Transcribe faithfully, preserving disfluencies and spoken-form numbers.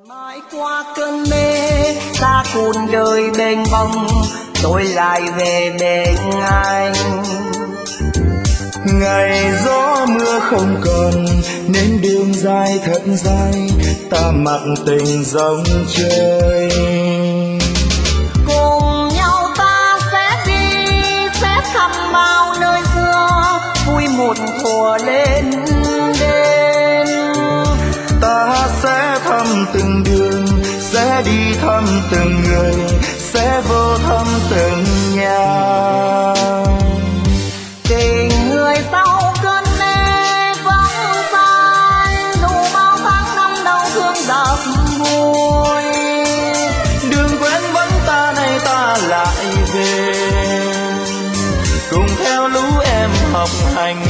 mãi qua cơn mê xa cuốn đời bềnh bông, tôi lại về bên anh. Ngày gió mưa không còn nên đường dài thật dài, ta mặc tình dòng chơi. Cùng nhau ta sẽ đi sẽ thăm bao nơi xưa, vui một thuở lên đêm. Ta sẽ thăm từng đường, sẽ đi thăm từng người, sẽ vô thăm từng nhà. Tình người sau cơn mê vắng phai, dù bao tháng năm đau thương đậm vui. Đừng quên vẫn ta nay ta lại về, cùng theo lũ em học hành